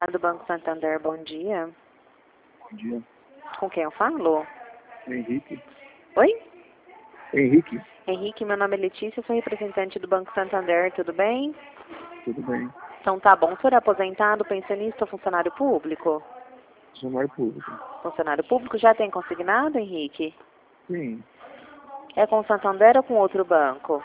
do Banco Santander, bom dia. Bom dia. Com quem eu falo? Henrique. Oi? Henrique. Henrique, meu nome é Letícia, sou representante do Banco Santander, tudo bem? Tudo bem. Então tá bom, o senhor é aposentado, pensionista ou funcionário público? Funcionário público. Funcionário público já tem consignado, Henrique? Sim. É com o Santander ou com outro banco?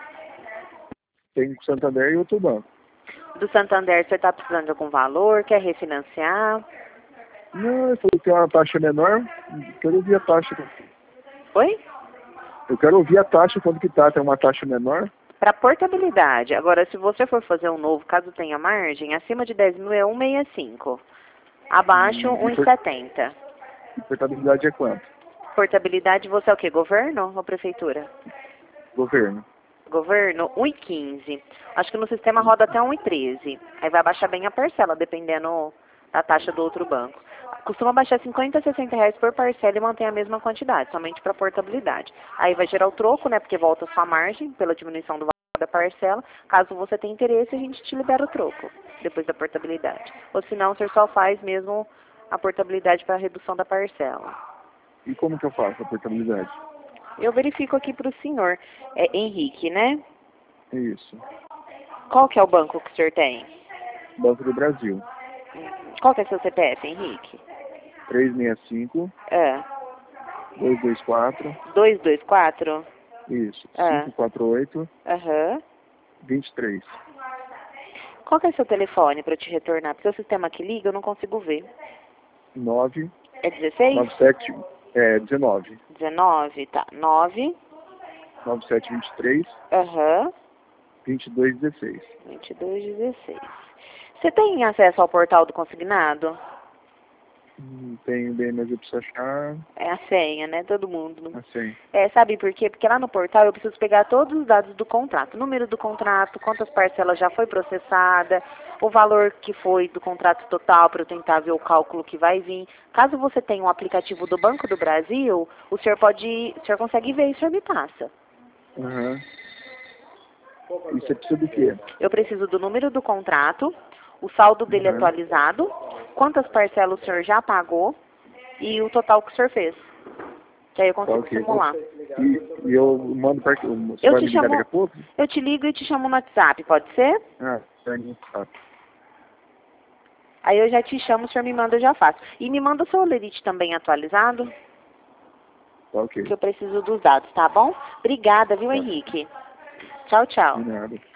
Tem Santander e outro banco. Do Santander, você está precisando de algum valor, quer refinanciar? Não, ele falou que tem uma taxa menor. Quero ouvir a taxa. Oi? Eu quero ouvir a taxa, quando que tá. Tem uma taxa menor? Para portabilidade. Agora, se você for fazer um novo, caso tenha margem, acima de 10 mil é 1,65. Abaixo, E 1,70. portabilidade é quanto? Portabilidade, você é o quê? Governo ou prefeitura? Governo. Governo, 1,15. Acho que no sistema roda até 1,13. Aí vai baixar bem a parcela, dependendo da taxa do outro banco. Costuma baixar 50 a 60 reais por parcela e mantém a mesma quantidade, somente para portabilidade. Aí vai gerar o troco, né, porque volta a sua margem pela diminuição do valor da parcela. Caso você tenha interesse, a gente te libera o troco, depois da portabilidade. Ou se não, o senhor só faz mesmo a portabilidade para a redução da parcela. E como que eu faço a portabilidade? Eu verifico aqui para o senhor. É Henrique, né? É isso. Qual que é o banco que o senhor tem? Banco do Brasil. Qual que é seu CPF, Henrique? 365 Ah, 224. 224? Isso. Ah, 548 aham. 23. Qual que é seu telefone para eu te retornar? Porque o sistema que liga eu não consigo ver. 9 É 16? 97 19 19, tá. 9, 9723 aham, 2216. 22, 16. Você tem acesso ao portal do consignado? Tenho bem, mas eu preciso achar É a senha, né? Todo mundo. a senha. É, sabe por quê? Porque lá no portal eu preciso pegar todos os dados do contrato. Número do contrato, quantas parcelas já foi processada, o valor que foi do contrato total para eu tentar ver o cálculo que vai vir. Caso você tenha um aplicativo do Banco do Brasil, o senhor consegue ver e o senhor me passa. Aham. E você precisa do quê? Eu preciso do número do contrato, o saldo dele Aham. atualizado, quantas parcelas o senhor já pagou e o total que o senhor fez. Que aí eu Tá, consigo ok. simular. E eu mando para que você Eu vai te me ligar daqui chamo, a pouco? eu te ligo e te chamo no WhatsApp, pode ser? Tá. Aí eu já te chamo, o senhor me manda, eu já faço. E me manda o seu Olerite também atualizado, Tá, ok. que eu preciso dos dados, tá bom? Obrigada, viu, Tá. Henrique? Tchau, tchau. De nada.